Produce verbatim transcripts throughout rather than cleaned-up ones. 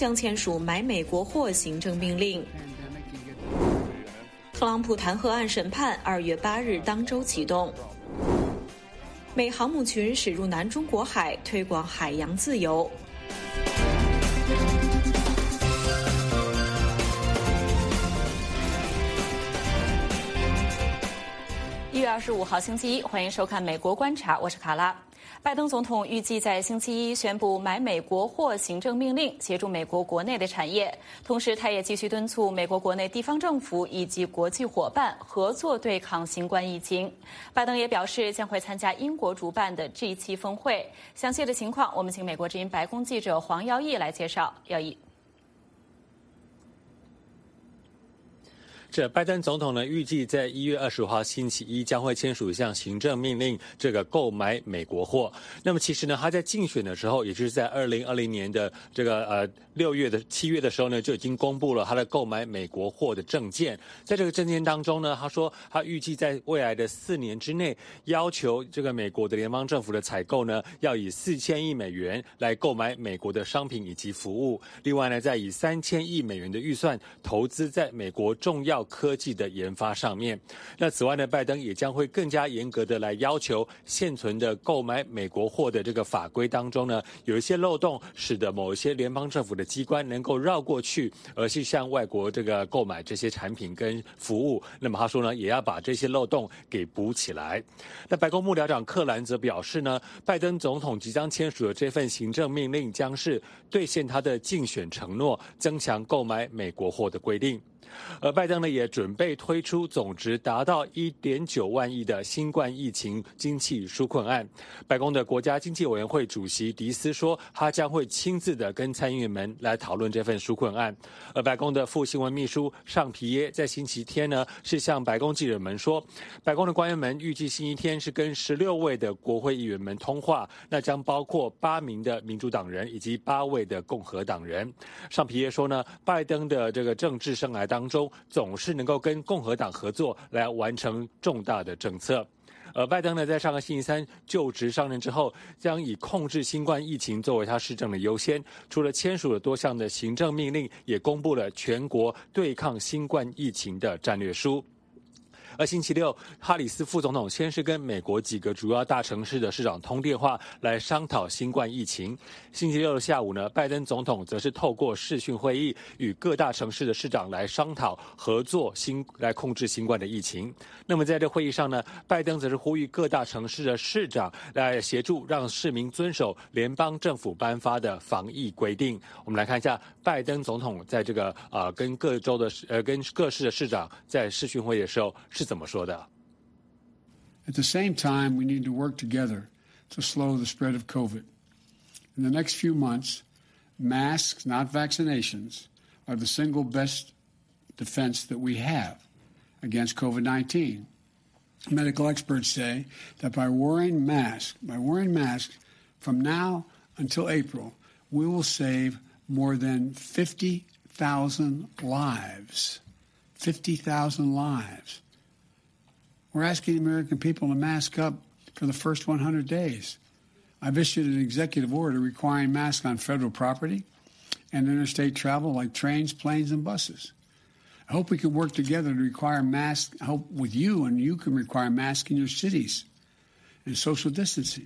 将签署买美国货行政命令。特朗普弹劾案审判二月八日当周启动。美航母群驶入南中国海，推广海洋自由。一月二十五号星期一，欢迎收看《美国观察》，我是卡拉。拜登总统预计在星期一宣布买美国货行政命令，协助美国国内的产业。同时，他也继续敦促美国国内地方政府以及国际伙伴合作对抗新冠疫情。拜登也表示将会参加英国主办的 G 七 峰会。详细的情况，我们请美国之音白宫记者黄耀义来介绍。耀义。 这拜登总统呢，预计在一月二十五号星期一将会签署一项行政命令，这个购买美国货。那么其实呢，他在竞选的时候，也就是在二零二零年的这个呃六月的七月的时候呢，就已经公布了他的购买美国货的政见。在这个政见当中呢，他说他预计在未来的四年之内，要求这个美国的联邦政府的采购呢，要以四千亿美元来购买美国的商品以及服务。另外呢，再以三千亿美元的预算投资在美国重要科技的研发上面。那此外呢，拜登也将会更加严格的来要求现存的购买美国货的这个法规当中呢，有一些漏洞，使得某一些联邦政府的机关能够绕过去，而是向外国这个购买这些产品跟服务。那么他说呢，也要把这些漏洞给补起来。那白宫幕僚长克兰则表示呢，拜登总统即将签署的这份行政命令将是兑现他的竞选承诺，增强购买美国货的规定。而拜登呢，也准备推出总值达到 一点九万亿的新冠疫情经济纾困案。白宫的国家经济委员会主席迪斯说，他将会亲自的跟参议员们来讨论这份纾困案。而白宫的副新闻秘书尚皮耶在星期天呢，是向白宫记者们说，白宫的官员们预计星期天是跟十六位的国会议员们通话，那将包括八名的民主党人以及八位的共和党人。尚皮耶说呢，拜登的这个政治生涯当中总是能够跟共和党合作来完成重大的政策。而拜登呢，在上个星期三就职上任之后，将以控制新冠疫情作为他施政的优先。除了签署了多项的行政命令，也公布了全国对抗新冠疫情的战略书。而星期六，哈里斯副总统先是跟美国几个主要大城市的市长通电话，来商讨新冠疫情。星期六的下午呢，拜登总统则是透过视讯会议，与各大城市的市长来商讨合作新来控制新冠的疫情。那么在这会议上呢，拜登则是呼吁各大城市的市长来协助让市民遵守联邦政府颁发的防疫规定。我们来看一下拜登总统在这个呃跟各州的呃跟各市的市长在视讯会议的时候是怎么说的。 At the same time, we need to work together to slow the spread of COVID. In the next few months, masks, not vaccinations, are the single best defense that we have against COVID nineteen. Medical experts say that by wearing masks, by wearing masks from now until April, we will save more than fifty thousand lives. fifty thousand lives. We're asking the American people to mask up for the first one hundred days. I've issued an executive order requiring masks on federal property and interstate travel like trains, planes, and buses. I hope we can work together to require masks, help with you, and you can require masks in your cities and social distancing.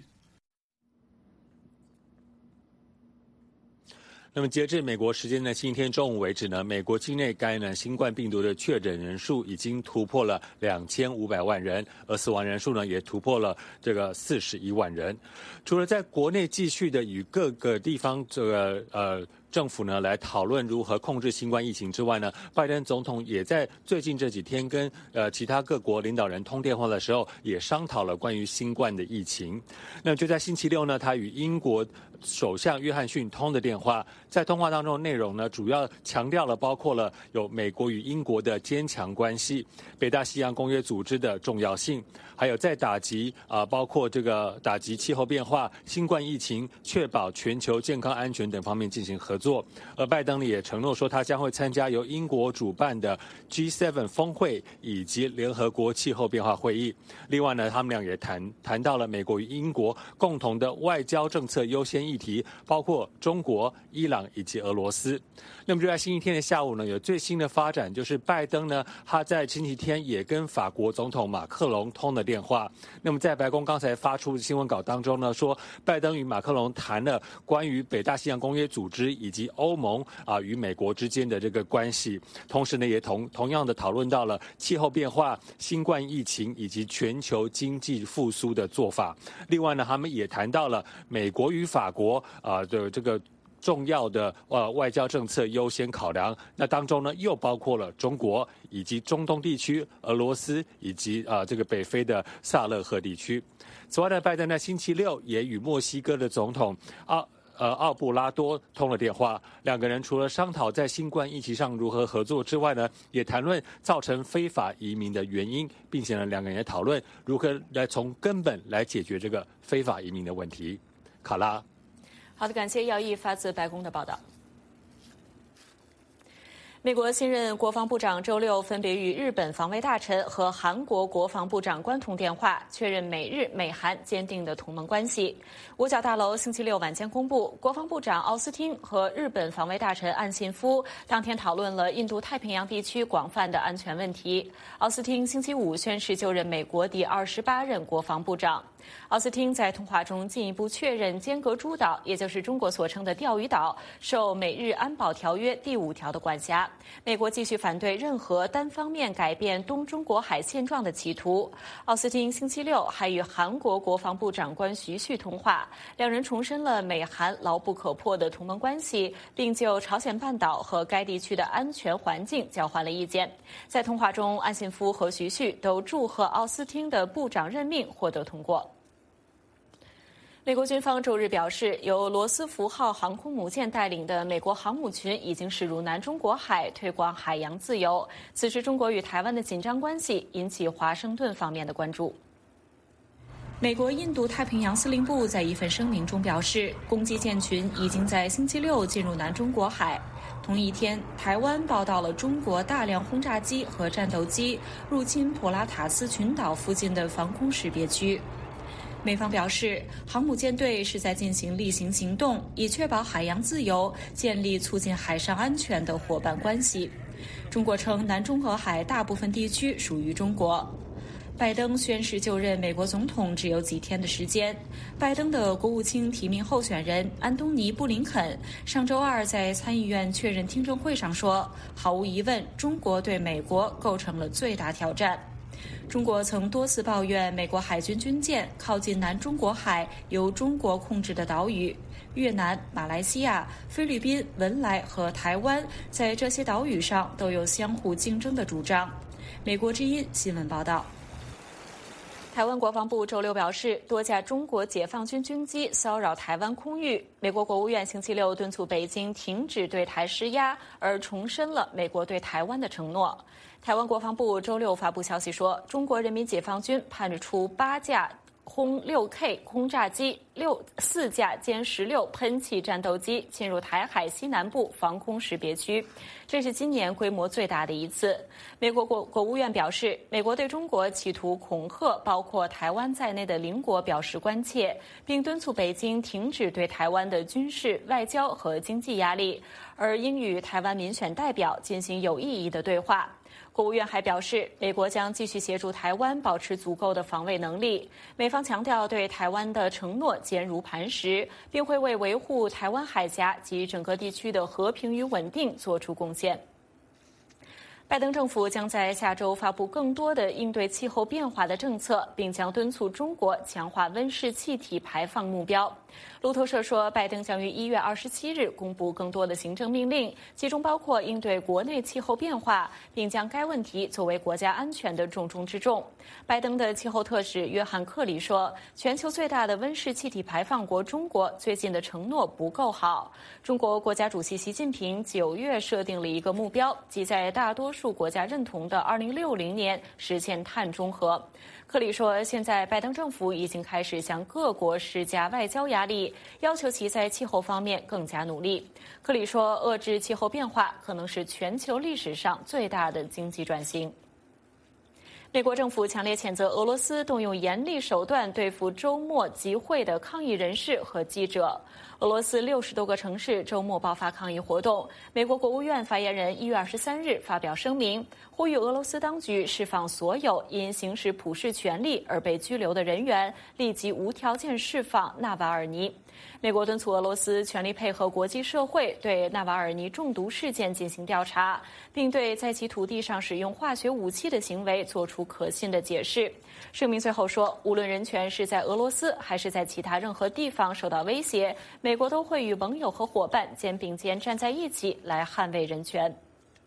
那么截至美国时间的星期天中午为止呢，美国境内感染新冠病毒的确诊人数已经突破了两千五百万人，而死亡人数呢也突破了这个四十一万人。除了在国内继续的与各个地方这个呃政府呢来讨论如何控制新冠疫情之外呢，拜登总统也在最近这几天跟呃其他各国领导人通电话的时候，也商讨了关于新冠的疫情。那就在星期六呢，他与英国首相约翰逊通的电话，在通话当中的内容呢，主要强调了包括了有美国与英国的坚强关系、北大西洋公约组织的重要性，还有在打击啊、呃，包括这个打击气候变化、新冠疫情、确保全球健康安全等方面进行合作。 作。而拜登呢也承诺说，他将会参加由英国主办的 G 七 峰会以及联合国气候变化会议。另外呢，他们俩也谈谈到了美国与英国共同的外交政策优先议题，包括中国、伊朗以及俄罗斯。那么就在星期天的下午呢，有最新的发展，就是拜登呢他在星期天也跟法国总统马克龙通了电话。那么在白宫刚才发出的新闻稿当中呢，说拜登与马克龙谈了关于北大西洋公约组织以及欧盟啊与美国之间的这个关系，同时呢也同同样的讨论到了气候变化、新冠疫情以及全球经济复苏的做法。另外呢，他们也谈到了美国与法国啊的这个重要的呃外交政策优先考量，那当中呢又包括了中国以及中东地区、俄罗斯以及啊、呃、这个北非的萨勒赫地区。此外呢，拜登在星期六也与墨西哥的总统奥呃奥布拉多通了电话，两个人除了商讨在新冠疫情上如何合作之外呢，也谈论造成非法移民的原因，并且呢两个人也讨论如何来从根本来解决这个非法移民的问题。卡拉。 好的，感谢姚毅发自白宫的报道。美国新任国防部长周六分别与日本防卫大臣和韩国国防部长官通电话，确认美日美韩坚定的同盟关系。五角大楼星期六晚间公布，国防部长奥斯汀和日本防卫大臣岸信夫当天讨论了印度太平洋地区广泛的安全问题。奥斯汀星期五宣誓就任美国第二十八任国防部长。奥斯汀在通话中进一步确认尖阁诸岛，也就是中国所称的钓鱼岛，受美日安保条约第五条的管辖。美国继续反对任何单方面改变东中国海现状的企图。奥斯汀星期六还与韩国国防部长官徐旭通话，两人重申了美韩牢不可破的同盟关系，并就朝鲜半岛和该地区的安全环境交换了意见。在通话中，岸信夫和徐旭都祝贺奥斯汀的部长任命获得通过。美国军方周日表示，由罗斯福号航空母舰带领的美国航母群已经驶入南中国海，推广海洋自由。此时，中国与台湾的紧张关系引起华盛顿方面的关注。美国印度太平洋司令部在一份声明中表示，攻击舰群已经在星期六进入南中国海。同一天，台湾报道了中国大量轰炸机和战斗机入侵普拉塔斯群岛附近的防空识别区。美方表示，航母舰队是在进行例行行动，以确保海洋自由，建立促进海上安全的伙伴关系。中国称，南中国海大部分地区属于中国。拜登宣誓就任美国总统只有几天的时间。拜登的国务卿提名候选人安东尼·布林肯上周二在参议院确认听证会上说，毫无疑问，中国对美国构成了最大挑战。中国曾多次抱怨美国海军军舰靠近南中国海由中国控制的岛屿，越南、马来西亚、菲律宾、文莱和台湾在这些岛屿上都有相互竞争的主张。美国之音新闻报道。台湾国防部周六表示，多架中国解放军军机骚扰台湾空域。美国国务院星期六敦促北京停止对台施压，而重申了美国对台湾的承诺。台湾国防部周六发布消息说，中国人民解放军派出八架轰 六 K 轰炸机、六四架歼十六喷气战斗机侵入台海西南部防空识别区，这是今年规模最大的一次。美国国国务院表示，美国对中国企图恐吓包括台湾在内的邻国表示关切，并敦促北京停止对台湾的军事、外交和经济压力，而应与台湾民选代表进行有意义的对话。国务院还表示，美国将继续协助台湾保持足够的防卫能力。美方强调对台湾的承诺坚如磐石，并会为维护台湾海峡及整个地区的和平与稳定做出贡献。拜登政府将在下周发布更多的应对气候变化的政策，并将敦促中国强化温室气体排放目标。路透社说，拜登将于一月二十七日公布更多的行政命令，其中包括应对国内气候变化，并将该问题作为国家安全的重中之重。拜登的气候特使约翰·克里说，全球最大的温室气体排放国中国最近的承诺不够好。中国国家主席习近平九月设定了一个目标，即在大多数国家认同的二零六零年实现碳中和。克里说，现在拜登政府已经开始向各国施加外交压力，要求其在气候方面更加努力。克里说，遏制气候变化可能是全球历史上最大的经济转型。美国政府强烈谴责俄罗斯动用严厉手段对付周末集会的抗议人士和记者。俄罗斯六十多个城市周末爆发抗议活动。美国国务院发言人一月二十三日发表声明，呼吁俄罗斯当局释放所有因行使普世权利而被拘留的人员，立即无条件释放纳瓦尔尼。美国敦促俄罗斯全力配合国际社会对纳瓦尔尼中毒事件进行调查，并对在其土地上使用化学武器的行为做出可信的解释。声明最后说，无论人权是在俄罗斯还是在其他任何地方受到威胁，美国都会与盟友和伙伴肩并肩站在一起来捍卫人权。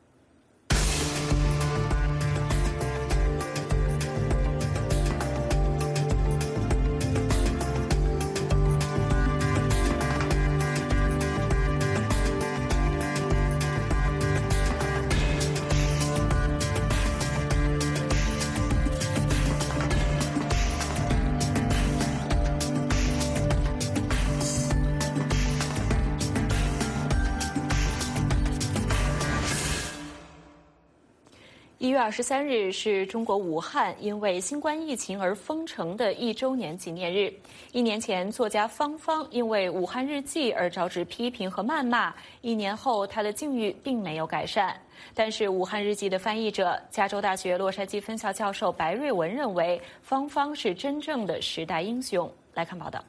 一月二十三日是中国武汉因为新冠疫情而封城的一周年纪念日。一年前，作家方方因为《武汉日记》而招致批评和谩骂，一年后他的境遇并没有改善。但是，《武汉日记》的翻译者、加州大学洛杉矶分校教授白瑞文认为，方方是真正的时代英雄。来看报道。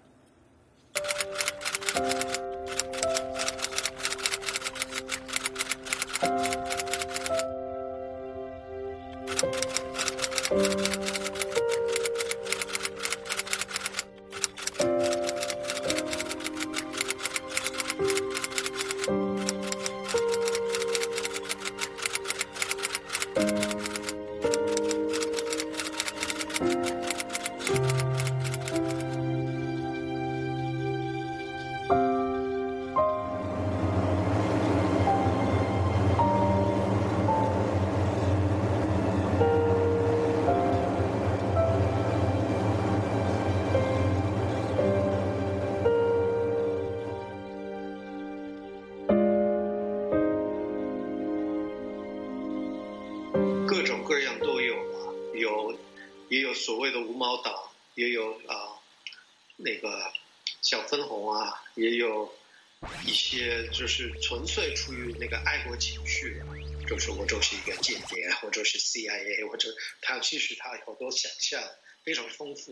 各种各样都有啊，有也有所谓的无毛党，也有啊、呃、那个小分红啊，也有一些就是纯粹出于那个爱国情绪，就是我就是一个间谍，我就是 C I A， 或者他其实他有好多想象，非常丰富。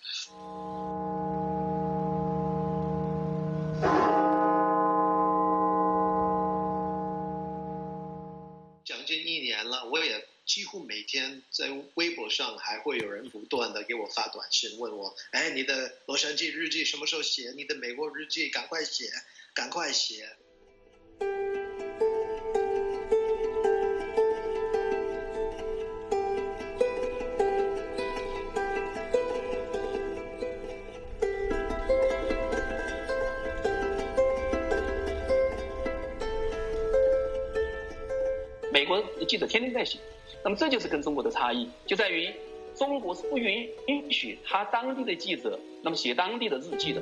将近一年了，我也几乎每天在微博上还会有人不断的给我发短信问我，哎，你的洛杉矶日记什么时候写？你的美国日记赶快写，赶快写。 美国记者天天在写，那么这就是跟中国的差异，就在于中国是不允许他当地的记者那么写当地的日记的。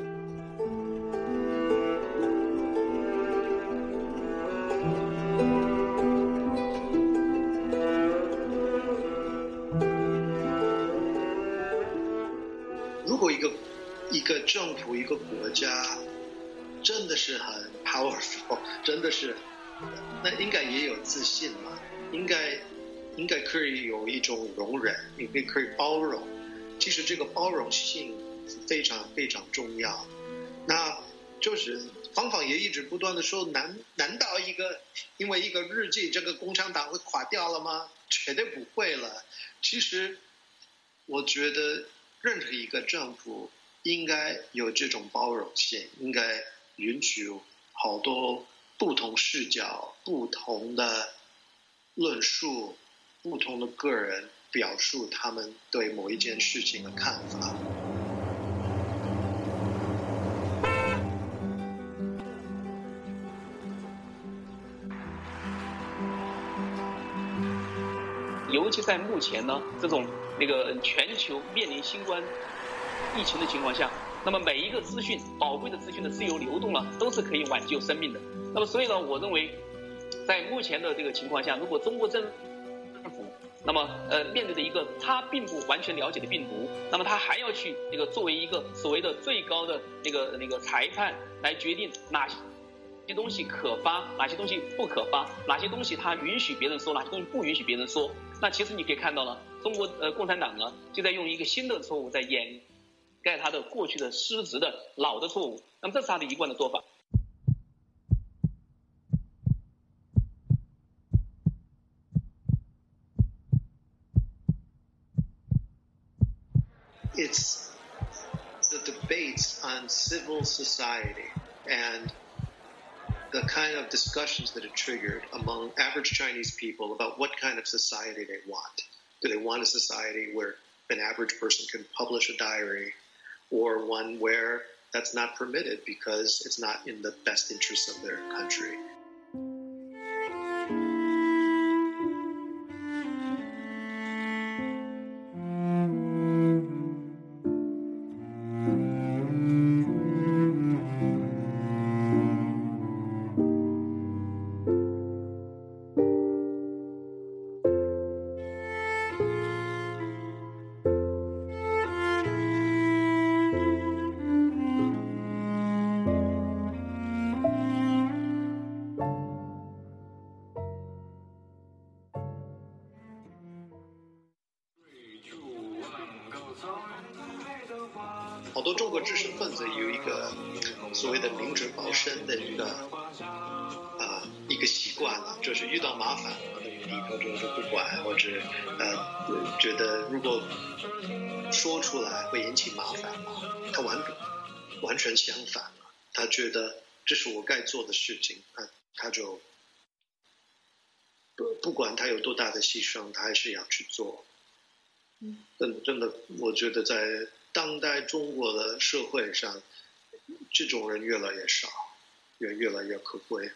如果一个一个政府一个国家真的是很 powerful， 真的是。那应该也有自信嘛，应该应该可以有一种容忍，应该可以包容。其实这个包容性非常非常重要。那就是方方也一直不断的说，难难道一个因为一个日记，这个共产党会垮掉了吗？绝对不会了。其实我觉得任何一个政府应该有这种包容性，应该允许好多不同视角、不同的论述、不同的个人表述他们对某一件事情的看法。 尤其在目前呢这种那个全球面临新冠疫情的情况下，那么每一个资讯宝贵的资讯的自由流动呢，都是可以挽救生命的。那么所以呢，我认为在目前的这个情况下，如果中国政府那么呃面对的一个他并不完全了解的病毒，那么他还要去那个作为一个所谓的最高的那个那个裁判来决定哪些些东西可发，哪些东西不可发，哪些东西他允许别人说，哪些东西不允许别人说。那其实你可以看到呢，中国呃共产党呢就在用一个新的错误在掩盖他的过去的失职的老的错误，那么这是他的一贯的做法。 It's the debates on civil society and the kind of discussions that it triggered among average Chinese people about what kind of society they want. Do they want a society where an average person can publish a diary, or one where that's not permitted because it's not in the best interests of their country?好多中国知识分子有一个所谓的明哲保身的一个啊、呃、一个习惯了，就是遇到麻烦了，低头就不管，或者呃觉得如果说出来会引起麻烦嘛，他完完全相反了，他觉得这是我该做的事情，他他就不不管他有多大的牺牲，他还是要去做。嗯，真真的，我觉得在当代中国的社会上，这种人越来越少，也越来越可贵。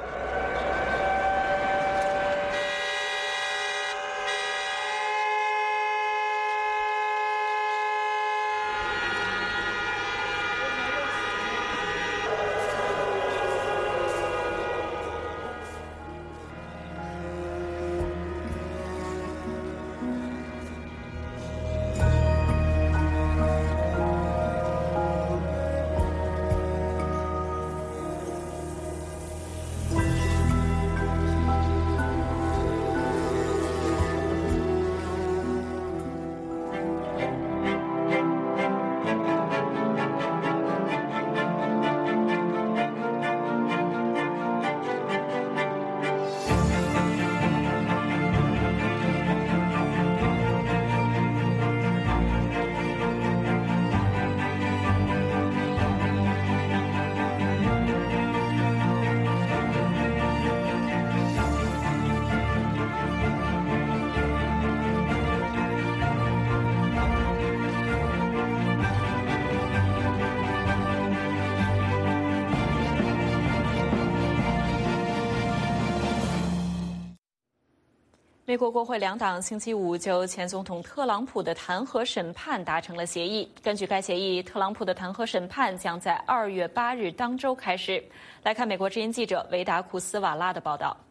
美国国会两党星期五就前总统特朗普的弹劾审判达成了协议。根据该协议，特朗普的弹劾审判将在二月八日当周开始。来看美国之音记者维达库斯瓦拉的报道。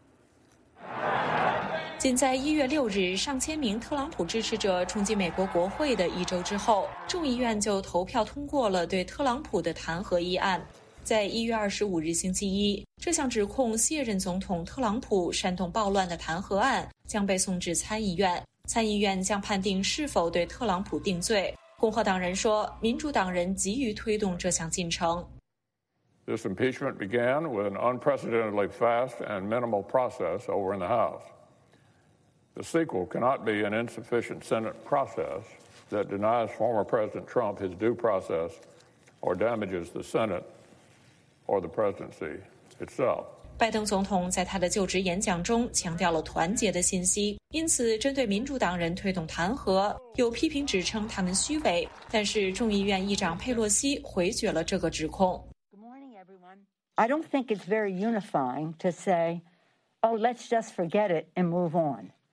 仅在一月六日，上千名特朗普支持者冲击美国国会的一周之后，众议院就投票通过了对特朗普的弹劾议案。在一月二十五日星期一，这项指控卸任总统特朗普煽动暴乱的弹劾案将被送至参议院，参议院将判定是否对特朗普定罪。共和党人说，民主党人急于推动这项进程。 This impeachment began with an unprecedentedly fast and minimal process over in the House. The sequel cannot be an insufficient Senate process that denies former President Trump his due process or damages the Senate or the presidency itself. 拜登总统在他的就职演讲中强调了团结的信息，因此针对民主党人推动弹劾，有批评指称他们虚伪，但是众议院议长佩洛西回绝了这个指控。 Good morning, everyone. I don't think it's very unifying to say, oh, let's just forget it and move on.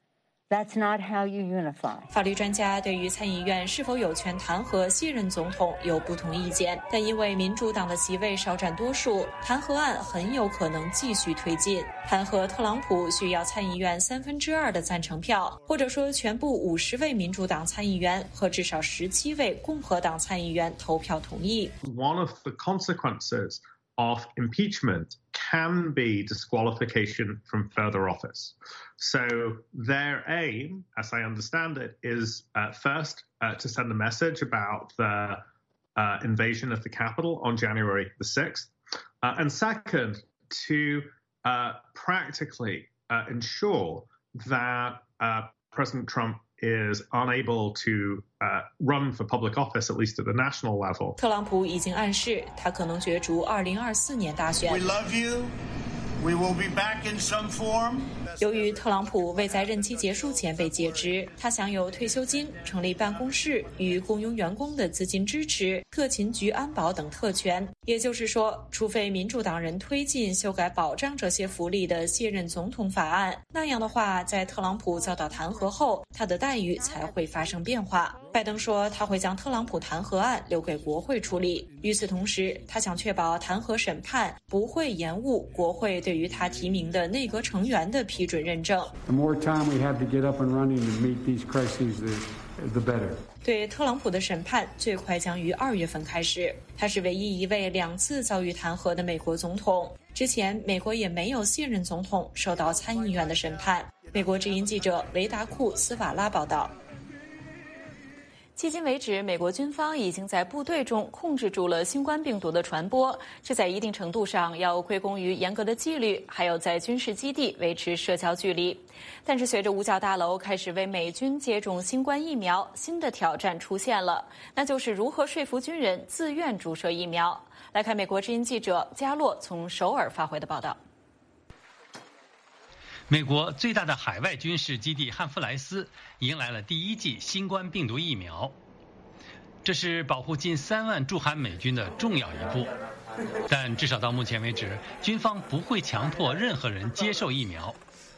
That's not how you unify. 法律专家对于参议院是否有权弹劾现任总统有不同意见，但因为民主党的席位少占多数，弹劾案很有可能继续推进。弹劾特朗普需要参议院三分之二的赞成票，或者说全部五十位民主党参议员和至少十七位共和党参议员投票同意。 One of the consequences of impeachment can be disqualification from further office. So their aim, as I understand it, is uh, first uh, to send a message about the uh, invasion of the Capitol on January the sixth, uh, and second, to uh, practically uh, ensure that uh, President Trump is unable to uh, run for public office, at least at the national level. 特朗普已经暗示他可能角逐二零二四年大选。 We love you. We will be back in some form. 由于特朗普未在任期结束前被解职，他享有退休金、成立办公室与雇佣员工的资金支持、特勤局安保等特权。也就是说，除非民主党人推进修改保障这些福利的卸任总统法案，那样的话，在特朗普遭到弹劾后，他的待遇才会发生变化。拜登说他会将特朗普弹劾案留给国会处理。与此同时，他想确保弹劾审判不会延误国会对于他提名的内阁成员的批准认证。 The more time we have to get up and running to meet these crises, the, the better. 对特朗普的审判最快将于二月份开始。他是唯一一位两次遭遇弹劾的美国总统。之前，美国也没有现任总统受到参议院的审判。美国之音记者雷达库斯瓦拉报道。 迄今为止，美国军方已经在部队中控制住了新冠病毒的传播，这在一定程度上要归功于严格的纪律，还有在军事基地维持社交距离。但是，随着五角大楼开始为美军接种新冠疫苗，新的挑战出现了，那就是如何说服军人自愿注射疫苗。来看美国之音记者加洛从首尔发回的报道。 美国最大的海外军事基地汉弗莱斯迎来了第一剂新冠病毒疫苗，这是保护近三万驻韩美军的重要一步。但至少到目前为止，军方不会强迫任何人接受疫苗。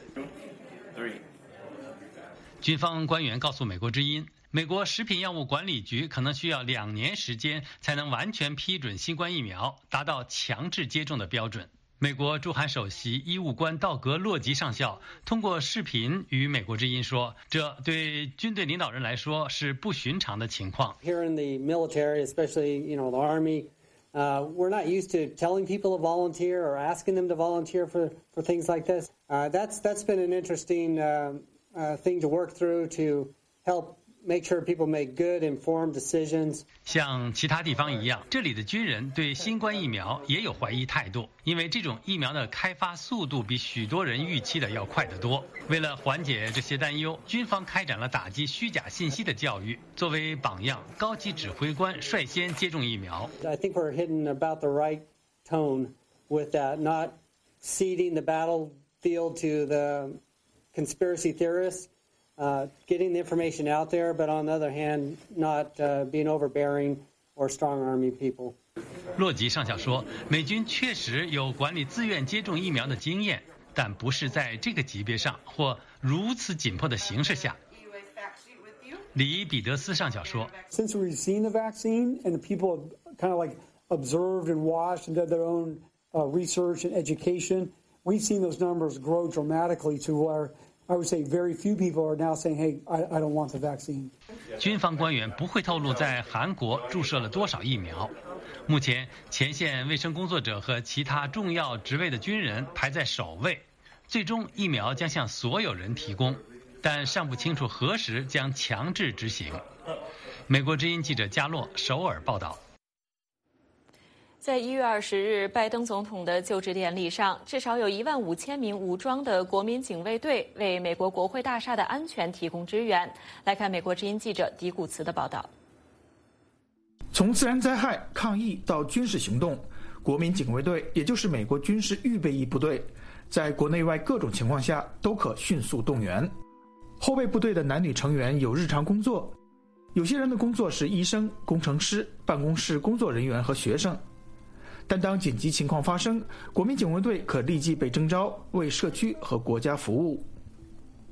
军方官员告诉美国之音，美国食品药物管理局可能需要两年时间才能完全批准新冠疫苗，达到强制接种的标准。 美国驻韩首席医务官道格·洛吉上校通过视频与美国之音说：“这对军队领导人来说是不寻常的情况。” Here in the military, especially you know the army, uh, we're not used to telling people to volunteer or asking them to volunteer for, for things like this. Uh, that's that's been an interesting uh, uh, thing to work through to help. Make sure people make good, informed decisions. 像其他地方一样，这里的军人对新冠疫苗也有怀疑态度，因为这种疫苗的开发速度比许多人预期的要快得多。为了缓解这些担忧，军方开展了打击虚假信息的教育。作为榜样，高级指挥官率先接种疫苗。 I think we're hitting about the right tone with that, not ceding the battlefield to the conspiracy theorists. Uh, getting the information out there, but on the other hand, not uh, being overbearing or strong-arming people. 洛吉上校说，美军确实有管理自愿接种疫苗的经验，但不是在这个级别上或如此紧迫的形势下。李彼得斯上校说 ，Since we've seen the vaccine and the people kind of like observed and watched and did their own uh, research and education, we've seen those numbers grow dramatically to where. I would say very few people are now saying, "Hey, I, I don't want the vaccine." 军方官员不会透露在韩国注射了多少疫苗。目前，前线卫生工作者和其他重要职位的军人排在首位。最终，疫苗将向所有人提供，但尚不清楚何时将强制执行。美国之音记者加洛首尔报道。 在一月二十日，拜登总统的就职典礼上，至少有一万五千名武装的国民警卫队为美国国会大厦的安全提供支援。来看美国之音记者迪古茨的报道。 从自然灾害、抗疫到军事行动，国民警卫队也就是美国军事预备役部队，在国内外各种情况下都可迅速动员。后备部队的男女成员有日常工作，有些人的工作是医生、工程师、办公室工作人员和学生。 但当紧急情况发生，国民警卫队可立即被征召，为社区和国家服务。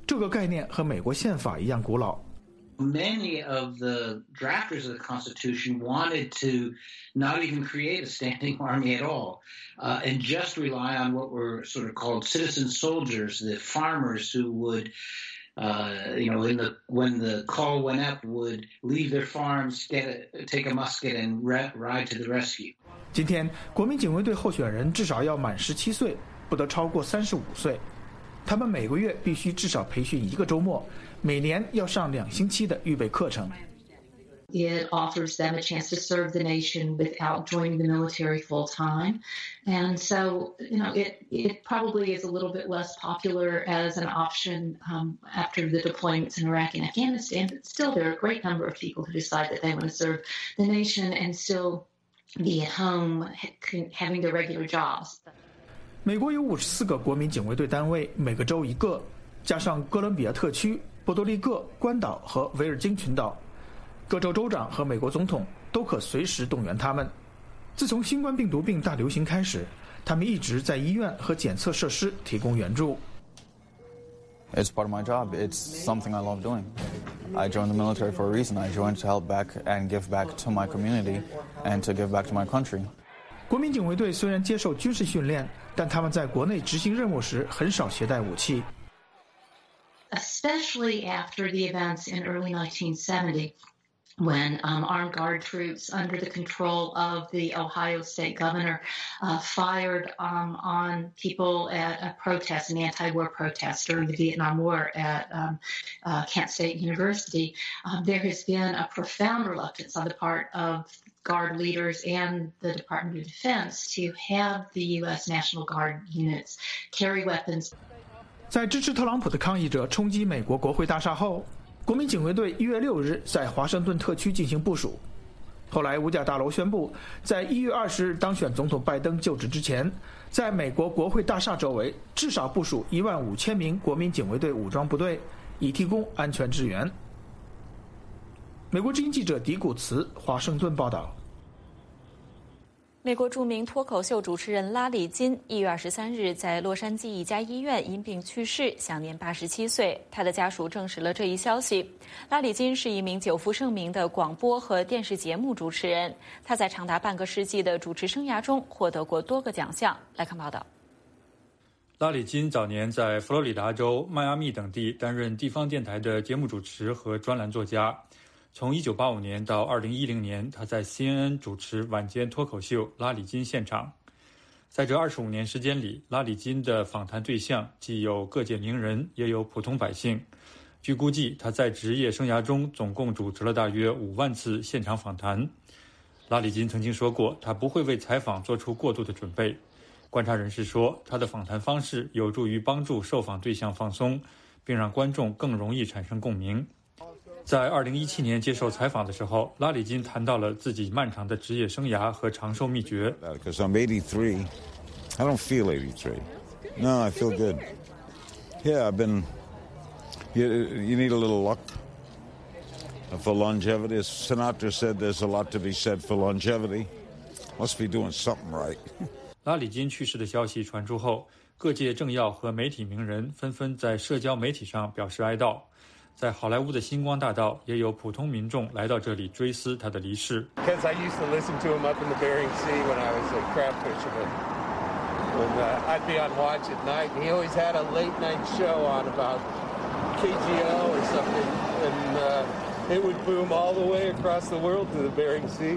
这个概念和美国宪法一样古老。 Many of the drafters of the Constitution wanted to not even create a standing army at all, uh, and just rely on what were sort of called citizen soldiers, the farmers who would, uh, you know, in the when the call went up, would leave their farms, get a, take a musket, and re- ride to the rescue. 今天，国民警卫队候选人至少要满十七岁，不得超过三十五岁。他们每个月必须至少培训一个周末，每年要上两星期的预备课程。 It offers them a chance to serve the nation without joining the military full time. And so, you know, it, it probably is a little bit less popular as an option um, after the deployments in Iraq and Afghanistan, but still there are a great number of people who decide that they want to serve the nation and still be at home having their regular jobs. 美国有五十四个国民警卫队单位，每个州一个，加上哥伦比亚特区、波多黎各、关岛和维尔京群岛，各州州长和美国总统都可随时动员他们。自从新冠病毒病大流行开始，他们一直在医院和检测设施提供援助。 It's part of my job. It's something I love doing. I joined the military for a reason. I joined to help back and give back to my community and to give back to my country. 国民警卫队虽然接受军事训练，但他们在国内执行任务时很少携带武器。 Especially after the events in early nineteen seventy, when um, armed guard troops under the control of the Ohio state governor uh, fired um, on people at a protest, an anti-war protest during the Vietnam War at um, uh, Kent State University, um, there has been a profound reluctance on the part of Guard leaders and the Department of Defense to have the U S National Guard units carry weapons. 在支持特朗普的抗议者冲击美国国会大厦后，国民警卫队一月六日在华盛顿特区进行部署。后来五角大楼宣布，在一月二十日当选总统拜登就职之前，在美国国会大厦周围至少部署一万五千名国民警卫队武装部队，以提供安全支援。美国之音记者迪古茨华盛顿报道。 美国著名脱口秀主持人拉里金一月二十三日在洛杉矶一家医院因病去世，享年八十七岁。他的家属证实了这一消息。拉里金是一名久负盛名的广播和电视节目主持人，他在长达半个世纪的主持生涯中获得过多个奖项。来看报道。 拉里金早年在佛罗里达州、迈阿密等地担任地方电台的节目主持和专栏作家。从一九八五年到二零一零年，他在 C N N 主持晚间脱口秀《拉里金现场》。在这二十五年时间里，拉里金的访谈对象既有各界名人，也有普通百姓。据估计，他在职业生涯中总共主持了大约五万次现场访谈。拉里金曾经说过，他不会为采访做出过度的准备。观察人士说，他的访谈方式有助于帮助受访对象放松，并让观众更容易产生共鸣。在二零一七年接受采访的时候，拉里金谈到了自己漫长的职业生涯和长寿秘诀。 Because I'm eighty-three, I don't feel eighty-three. No, I feel good. Yeah, I've been. You, you need a little luck for longevity. As Sinatra said, there's a lot to be said for longevity. Must be doing something right. 拉里金去世的消息传出后，各界政要和媒体名人纷纷在社交媒体上表示哀悼。在好莱坞的星光大道，也有普通民众来到这里追思他的离世。 Because I used to listen to him up in the Bering Sea when I was a crab fisherman. When uh, I'd be on watch at night, and he always had a late night show on about K G O or something, and uh, it would boom all the way across the world to the Bering Sea.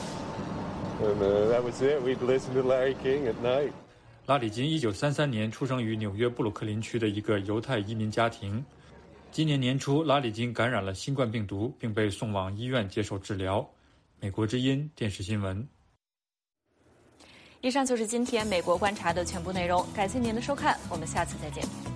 And uh, that was it. We'd listen to Larry King at night. 拉里金一九三三年出生于纽约布鲁克林区的一个犹太移民家庭。今年年初，拉里金感染了新冠病毒，并被送往医院接受治疗。美国之音电视新闻。 以上就是今天美国观察的全部内容，感谢您的收看，我们下次再见。